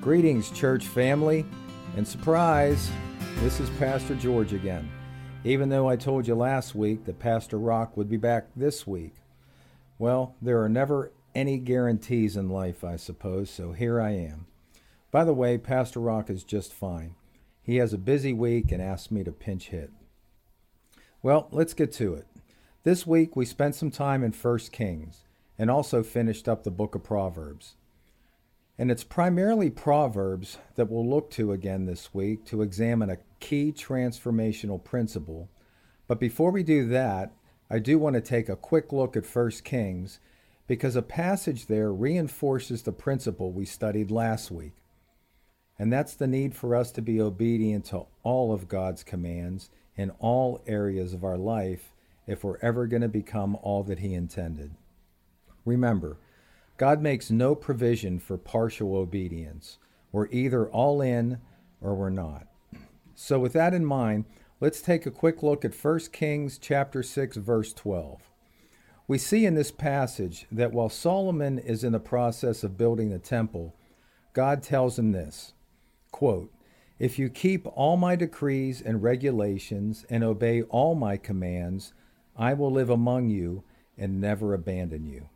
Greetings, church family, and surprise, this is Pastor George again. Even though I told you last week that Pastor Rock would be back this week. Well, there are never any guarantees in life, I suppose, so here I am. By the way, Pastor Rock is just fine. He has a busy week and asked me to pinch hit. Well, let's get to it. This week we spent some time in 1 Kings and also finished up the book of Proverbs. And it's primarily Proverbs that we'll look to again this week to examine a key transformational principle. But before we do that, I do want to take a quick look at 1 Kings because a passage there reinforces the principle we studied last week. And that's the need for us to be obedient to all of God's commands in all areas of our life if we're ever going to become all that He intended. Remember, God makes no provision for partial obedience. We're either all in or we're not. So with that in mind, let's take a quick look at 1 Kings chapter 6, verse 12. We see in this passage that while Solomon is in the process of building the temple, God tells him this, quote, "If you keep all my decrees and regulations and obey all my commands, I will live among you and never abandon you."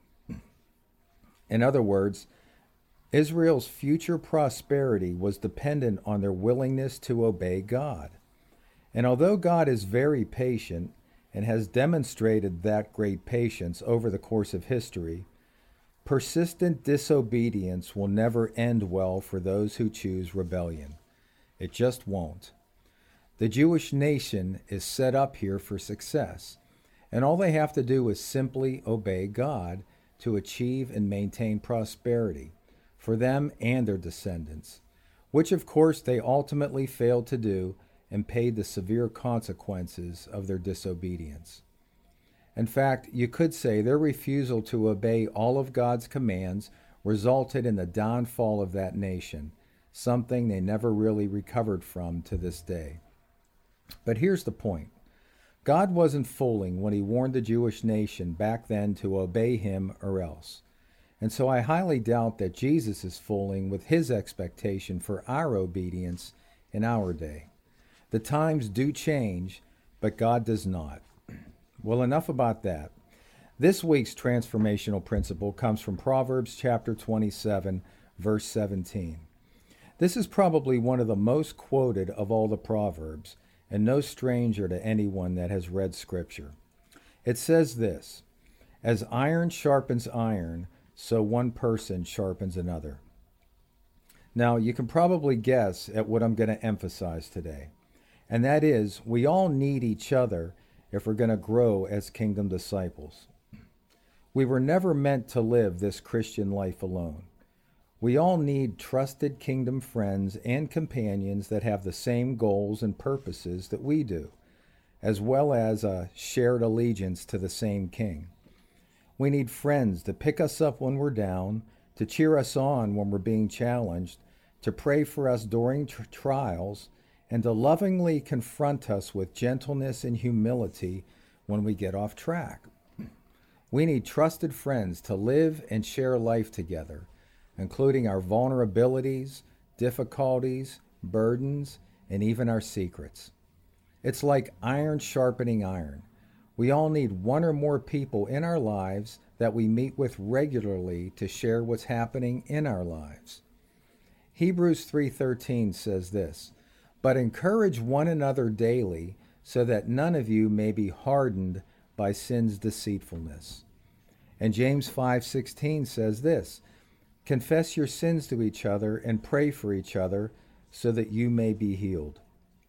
In other words, Israel's future prosperity was dependent on their willingness to obey God. And although God is very patient and has demonstrated that great patience over the course of history, persistent disobedience will never end well for those who choose rebellion. It just won't. The Jewish nation is set up here for success, and all they have to do is simply obey God to achieve and maintain prosperity for them and their descendants, which of course they ultimately failed to do and paid the severe consequences of their disobedience. In fact, you could say their refusal to obey all of God's commands resulted in the downfall of that nation, something they never really recovered from to this day. But here's the point. God wasn't fooling when He warned the Jewish nation back then to obey Him or else. And so I highly doubt that Jesus is fooling with His expectation for our obedience in our day. The times do change, but God does not. Well, enough about that. This week's transformational principle comes from Proverbs chapter 27, verse 17. This is probably one of the most quoted of all the Proverbs, and no stranger to anyone that has read Scripture. It says this, "As iron sharpens iron, so one person sharpens another." Now, you can probably guess at what I'm going to emphasize today, and that is we all need each other if we're going to grow as kingdom disciples. We were never meant to live this Christian life alone. We all need trusted kingdom friends and companions that have the same goals and purposes that we do, as well as a shared allegiance to the same King. We need friends to pick us up when we're down, to cheer us on when we're being challenged, to pray for us during trials, and to lovingly confront us with gentleness and humility when we get off track. We need trusted friends to live and share life together, including our vulnerabilities, difficulties, burdens, and even our secrets. It's like iron sharpening iron. We all need one or more people in our lives that we meet with regularly to share what's happening in our lives. Hebrews 3:13 says this, "But encourage one another daily, so that none of you may be hardened by sin's deceitfulness." And James 5:16 says this, "Confess your sins to each other and pray for each other so that you may be healed."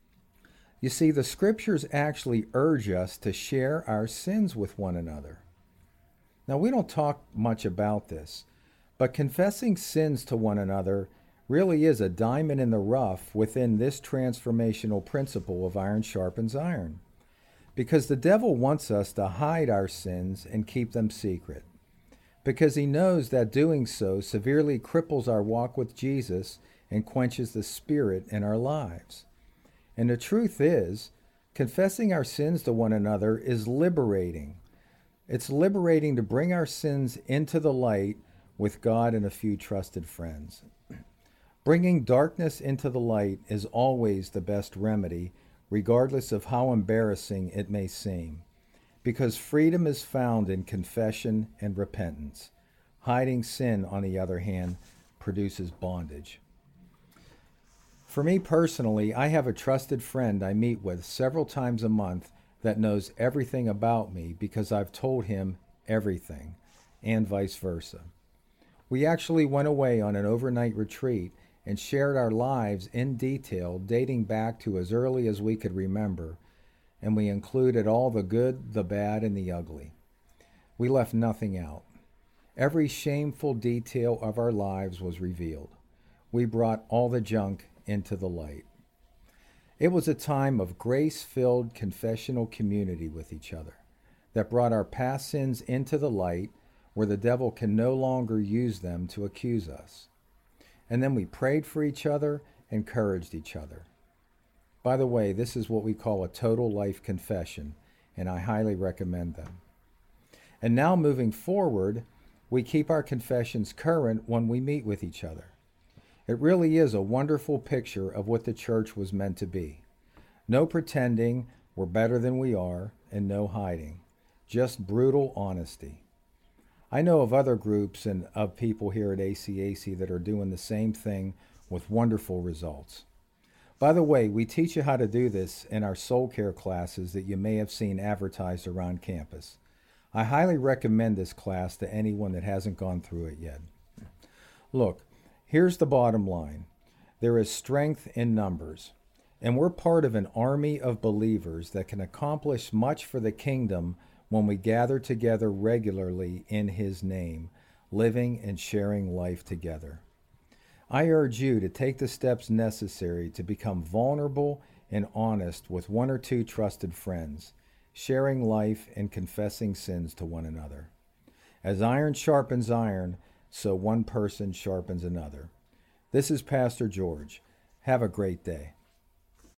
You see, the Scriptures actually urge us to share our sins with one another. Now, we don't talk much about this, but confessing sins to one another really is a diamond in the rough within this transformational principle of iron sharpens iron. Because the devil wants us to hide our sins and keep them secret. Because he knows that doing so severely cripples our walk with Jesus and quenches the Spirit in our lives. And the truth is, confessing our sins to one another is liberating. It's liberating to bring our sins into the light with God and a few trusted friends. Bringing darkness into the light is always the best remedy, regardless of how embarrassing it may seem, because freedom is found in confession and repentance. Hiding sin, on the other hand, produces bondage. For me personally, I have a trusted friend I meet with several times a month that knows everything about me because I've told him everything, and vice versa. We actually went away on an overnight retreat and shared our lives in detail, dating back to as early as we could remember, and we included all the good, the bad, and the ugly. We left nothing out. Every shameful detail of our lives was revealed. We brought all the junk into the light. It was a time of grace-filled confessional community with each other that brought our past sins into the light where the devil can no longer use them to accuse us. And then we prayed for each other, encouraged each other. By the way, this is what we call a total life confession, and I highly recommend them. And now moving forward, we keep our confessions current when we meet with each other. It really is a wonderful picture of what the church was meant to be. No pretending we're better than we are, and no hiding. Just brutal honesty. I know of other groups and of people here at ACAC that are doing the same thing with wonderful results. By the way, we teach you how to do this in our soul care classes that you may have seen advertised around campus. I highly recommend this class to anyone that hasn't gone through it yet. Look, here's the bottom line. There is strength in numbers, and we're part of an army of believers that can accomplish much for the kingdom when we gather together regularly in His name, living and sharing life together. I urge you to take the steps necessary to become vulnerable and honest with one or two trusted friends, sharing life and confessing sins to one another. As iron sharpens iron, so one person sharpens another. This is Pastor George. Have a great day.